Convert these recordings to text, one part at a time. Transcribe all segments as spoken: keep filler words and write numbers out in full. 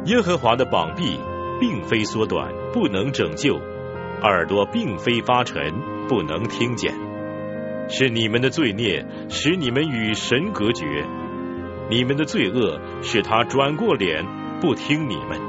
耶和华的膀臂并非缩短，不能拯救；耳朵并非发沉，不能听见。是你们的罪孽使你们与神隔绝，你们的罪恶使他转过脸不听你们。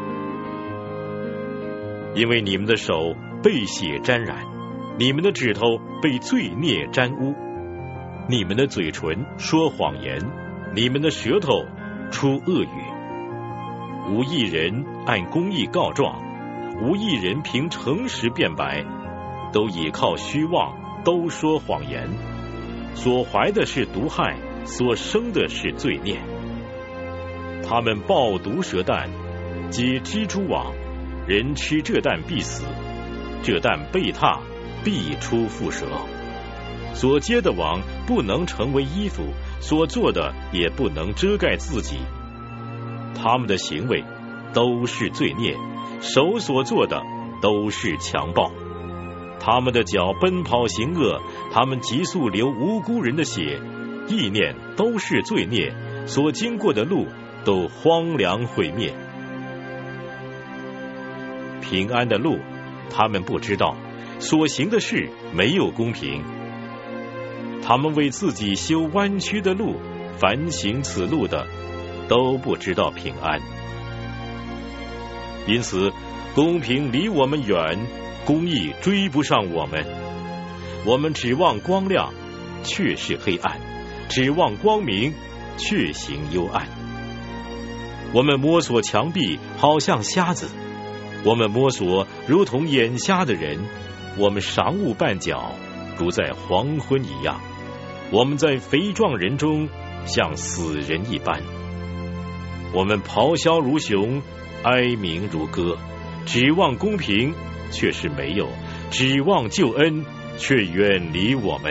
因为你们的手被血沾染，你们的指头被罪孽沾污，你们的嘴唇说谎言，你们的舌头出恶语。无一人按公义告状，无一人凭诚实辩白，都倚靠虚妄，都说谎言。所怀的是毒害，所生的是罪孽。他们抱毒蛇蛋，结蜘蛛网，人吃这蛋必死，这蛋被踏，必出蝮蛇。所结的网不能成为衣服，所做的也不能遮盖自己。他们的行为都是罪孽，手所做的都是强暴。他们的脚奔跑行恶，他们急速流无辜人的血，意念都是罪孽，所经过的路都荒凉毁灭。平安的路他们不知道，所行的事没有公平。他们为自己修弯曲的路，凡行此路的都不知道平安。因此公平离我们远，公义追不上我们。我们指望光亮，却是黑暗；指望光明，却行幽暗。我们摸索墙壁，好像瞎子；我们摸索，如同眼瞎的人；我们赏物绊脚，如在黄昏一样；我们在肥壮人中，像死人一般。我们咆哮如熊，哀鸣如歌，指望公平，却是没有；指望救恩，却远离我们。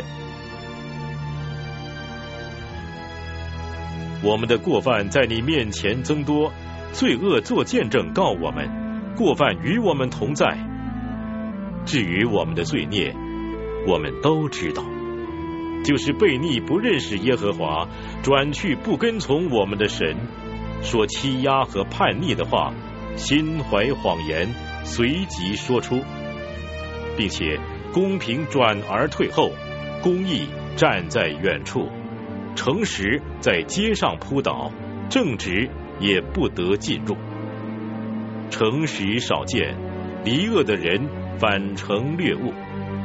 我们的过犯在你面前增多，罪恶做见证告我们，过犯与我们同在。至于我们的罪孽，我们都知道，就是悖逆不认识耶和华，转去不跟从我们的神，说欺压和叛逆的话，心怀谎言，随即说出，并且公平转而退后，公义站在远处，诚实在街上扑倒，正直也不得进入。诚实少见，离恶的人反成掠物。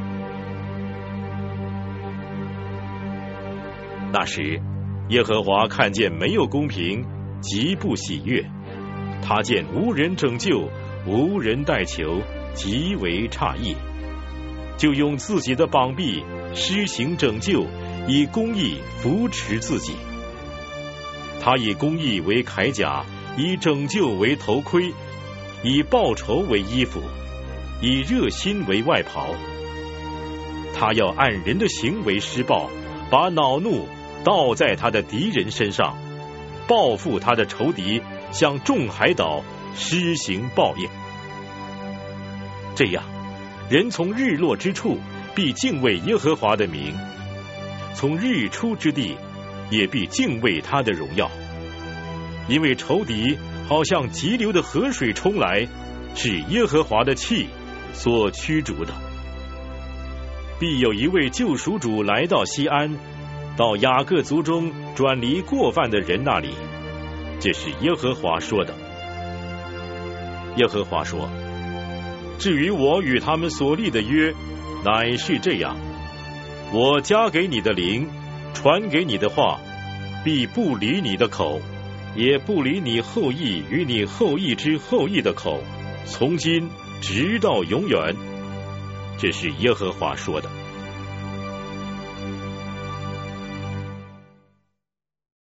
那时耶和华看见没有公平，极不喜悦，他见无人拯救，无人代求，极为诧异，就用自己的膀臂施行拯救，以公义扶持自己。他以公义为铠甲，以拯救为头盔，以报仇为衣服，以热心为外袍。他要按人的行为施报，把恼怒倒在他的敌人身上，报复他的仇敌，向众海岛施行报应。这样，人从日落之处必敬畏耶和华的名，从日出之地也必敬畏他的荣耀。因为仇敌好像急流的河水冲来，是耶和华的气所驱逐的。必有一位救赎主来到西安，到雅各族中转离过犯的人那里，这是耶和华说的。耶和华说，至于我与他们所立的约，乃是这样，我加给你的灵，传给你的话，必不离你的口，也不离你后裔与你后裔之后裔的口，从今直到永远。这是耶和华说的。